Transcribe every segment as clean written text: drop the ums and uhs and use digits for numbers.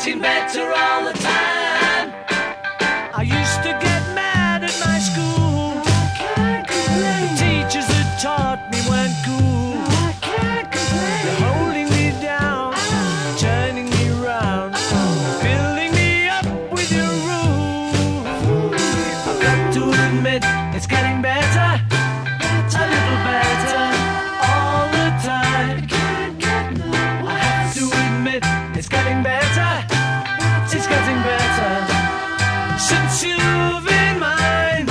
getting better all the time. I used to get mad at my school. I can't complain. The teachers that taught me weren't cool. I can't complain. They're holding me down, turning me round, filling me up with your rules. I've got to admit, it's getting better, a little better all the time. I have to admit, it's getting better, it's getting better since you've been mine.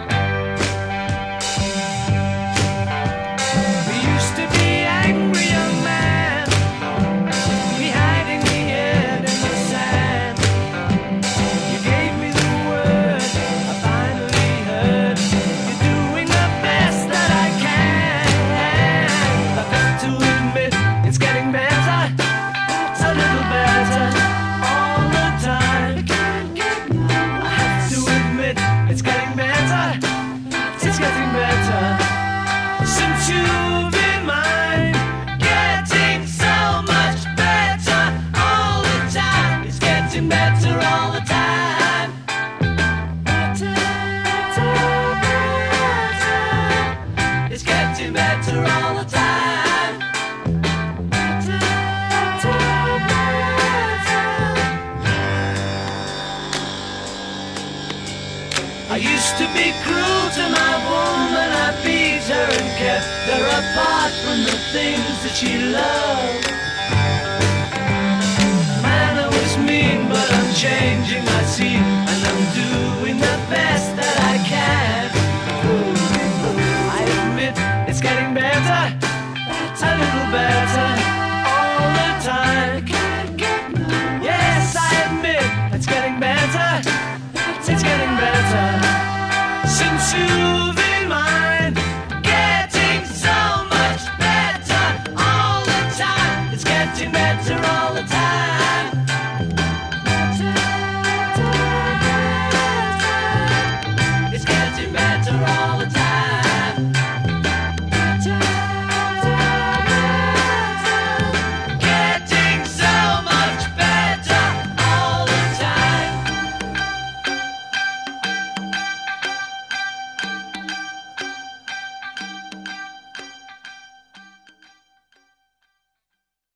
We used to be angry young man, me hiding the head in the sand. You gave me the word, I finally heard. You're doing the best that I can. I've got to admit, it's getting better, a little better all the time. I have to admit, it's getting better, it's getting better since you've been mine. Getting so much better all the time. It's getting better all the time. It's getting better all the time. I used to be cruel to my woman. I beat her and kept her apart from the things that she loved. Man, I was mean, but I'm changing my scene, and I'm doing the best that I can. I admit it's getting better, a little better all the time. Yes, I admit it's getting better, it's getting better since you